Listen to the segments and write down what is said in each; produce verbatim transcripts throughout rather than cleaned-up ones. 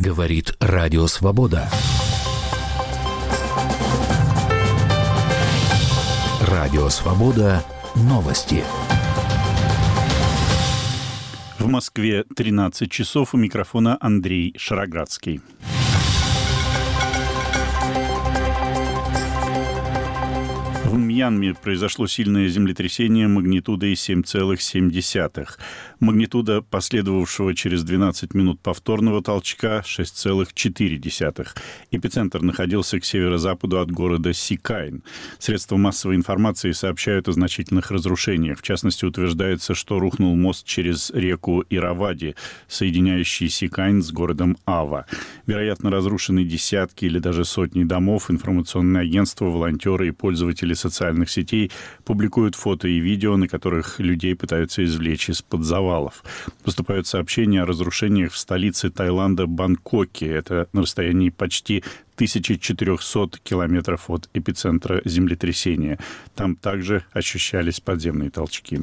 Говорит Радио Свобода. Радио Свобода. Новости. В Москве тринадцать часов. У микрофона Андрей Шароградский. В Мьянме произошло сильное землетрясение магнитудой семь целых семь десятых. Магнитуда последовавшего через двенадцать минут повторного толчка шесть целых четыре десятых. Эпицентр находился к северо-западу от города Сикайн. Средства массовой информации сообщают о значительных разрушениях. В частности, утверждается, что рухнул мост через реку Иравади, соединяющий Сикайн с городом Ава. Вероятно, разрушены десятки или даже сотни домов. Информационные агентства, волонтеры и пользователи социальных сетей публикуют фото и видео, на которых людей пытаются извлечь из-под завалов. Поступают сообщения о разрушениях в столице Таиланда Бангкоке. Это на расстоянии почти тысяча четыреста километров от эпицентра землетрясения. Там также ощущались подземные толчки.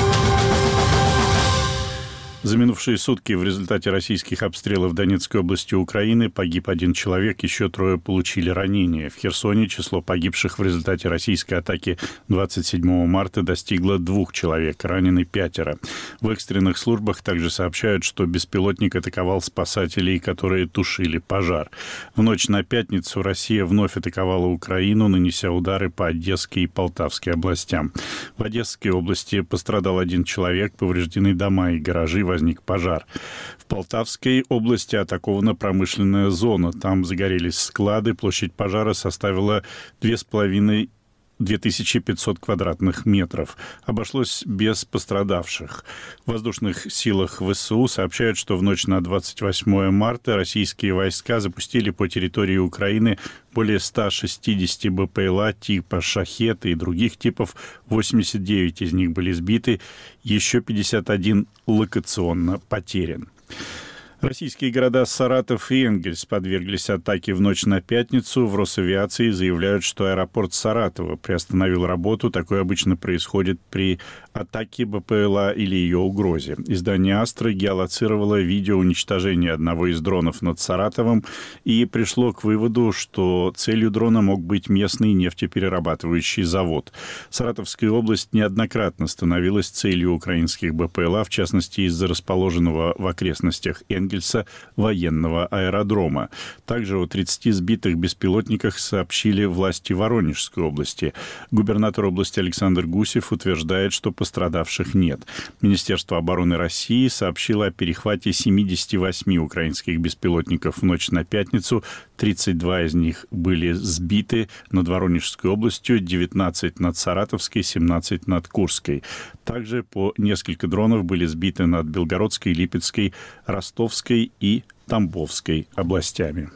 За минувшие сутки в результате российских обстрелов Донецкой области Украины погиб один человек, еще трое получили ранения. В Херсоне число погибших в результате российской атаки двадцать седьмого марта достигло двух человек, ранены пятеро. В экстренных службах также сообщают, что беспилотник атаковал спасателей, которые тушили пожар. В ночь на пятницу Россия вновь атаковала Украину, нанеся удары по Одесской и Полтавской областям. В Одесской области пострадал один человек, повреждены дома и гаражи, возник пожар. В Полтавской области атакована промышленная зона. Там загорелись склады. Площадь пожара составила две с половиной две тысячи пятьсот квадратных метров. Обошлось без пострадавших. В воздушных силах ВСУ сообщают, что в ночь на двадцать восьмое марта российские войска запустили по территории Украины более ста шестидесяти БПЛА типа «Шахед» и других типов. восемьдесят девять из них были сбиты, еще пятьдесят один локационно потерян. Российские города Саратов и Энгельс подверглись атаке в ночь на пятницу. В Росавиации заявляют, что аэропорт Саратова приостановил работу. Такое обычно происходит при атаке БПЛА или ее угрозе. Издание «Астра» геолоцировало видео уничтожения одного из дронов над Саратовом и пришло к выводу, что целью дрона мог быть местный нефтеперерабатывающий завод. Саратовская область неоднократно становилась целью украинских БПЛА, в частности, из-за расположенного в окрестностях Энгельса военного аэродрома. Также о тридцати сбитых беспилотниках сообщили власти Воронежской области. Губернатор области Александр Гусев утверждает, что пострадавших нет. Министерство обороны России сообщило о перехвате семидесяти восьми украинских беспилотников в ночь на пятницу. тридцать два из них были сбиты над Воронежской областью, девятнадцать над Саратовской, семнадцать над Курской. Также по несколько дронов были сбиты над Белгородской, Липецкой, Ростовской и Тамбовской областями.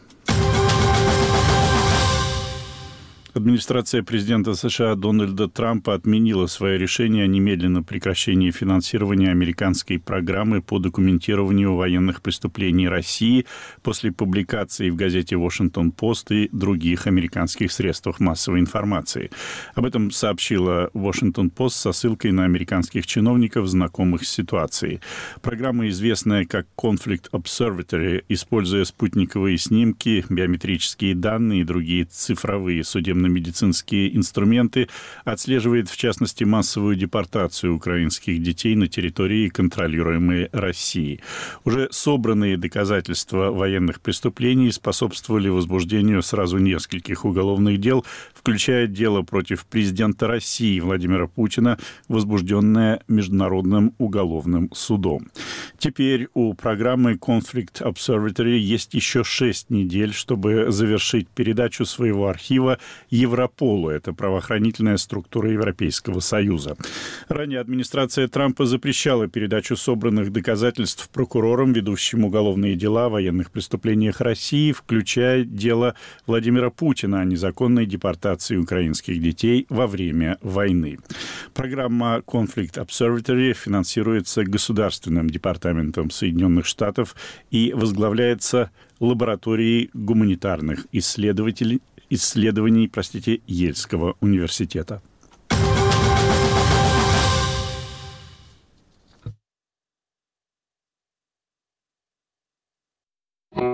Администрация президента США Дональда Трампа отменила свое решение о немедленном прекращении финансирования американской программы по документированию военных преступлений России после публикации в газете «Вашингтон-Пост» и других американских средствах массовой информации. Об этом сообщила «Вашингтон-Пост» со ссылкой на американских чиновников, знакомых с ситуацией. Программа, известная как Conflict Observatory, используя спутниковые снимки, биометрические данные и другие цифровые судебные медицинские инструменты, отслеживает, в частности, массовую депортацию украинских детей на территории, контролируемой Россией. Уже собранные доказательства военных преступлений способствовали возбуждению сразу нескольких уголовных дел, включая дело против президента России Владимира Путина, возбужденное Международным уголовным судом. Теперь у программы Conflict Observatory есть еще шесть недель, чтобы завершить передачу своего архива Европолу. Это правоохранительная структура Европейского Союза. Ранее администрация Трампа запрещала передачу собранных доказательств прокурорам, ведущим уголовные дела о военных преступлениях России, включая дело Владимира Путина о незаконной депортации украинских детей во время войны. Программа Conflict Observatory финансируется Государственным департаментом Соединенных Штатов и возглавляется лабораторией гуманитарных исследователей исследований, простите, Ельского университета.